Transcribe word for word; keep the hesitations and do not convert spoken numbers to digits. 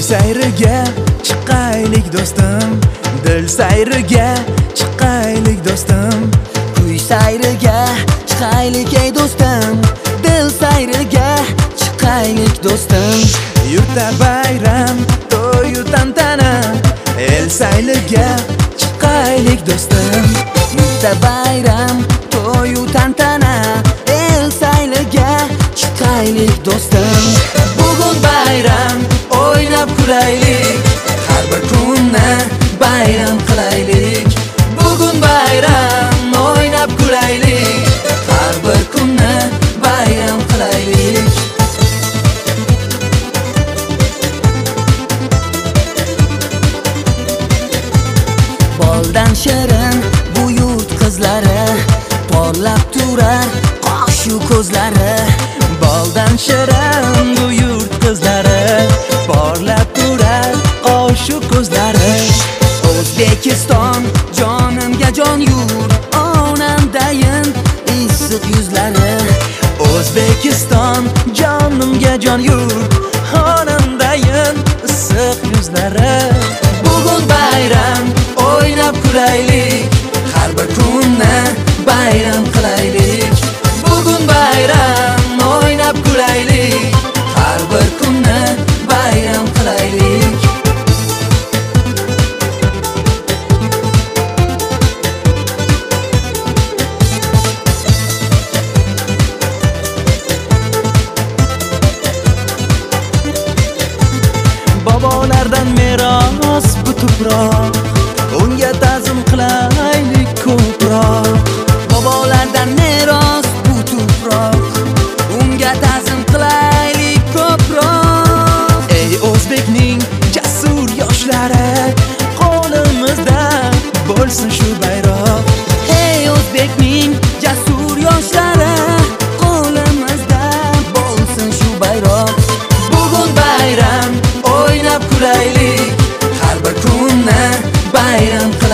sayriga chiqaylik do'stim, dil sayriga chiqaylik do'stim, kuy sayriga chiqaylik ey do'stim, dil sayriga chiqaylik do'stim. Yurtda bayram, to'yu tantana, el sayliga chiqaylik do'stim. Yurtda bayram, to'yu tantana, el sayliga chiqaylik do'stim. Bugun bayram, o'ynab kulaylik, har bir kunni bayram qilaylik. Bugun bayram, o'ynab kulaylik, har bir kunni bayram qilaylik. Boldan shirin bu yurt qizlari, porlab turar qoshu ko'zlari. Boldan shirin bu yurt qizlari, porlab turar qoshu ko'zlari. O'zbekiston jonimga jon yurt, onamdayin issiq yuzlari. O'zbekiston jonimga jon yurt, onamdayin issiq yuzlari. Bugun bayram, o'ynab kulaylik, har bir kunni bayram qilaylik. Bugun bayram, o'ynab kulaylik, har bir kunni bayram qilaylik. Bobolardan meros bu tuproq, unga ta'zim qilaylik ko'proq. Bobolardan meros bu tuproq, unga ta'zim qilaylik ko'proq. Ey o'zbekning jasur yoshlari, qo'limizda bo'lsin shu bayroq. Ey o'zbekning jasur yoshlari, qo'limizda bo'lsin shu bayroq. Bugun bayram, o'ynab kulaylik, har bir kunni bayram qilaylik.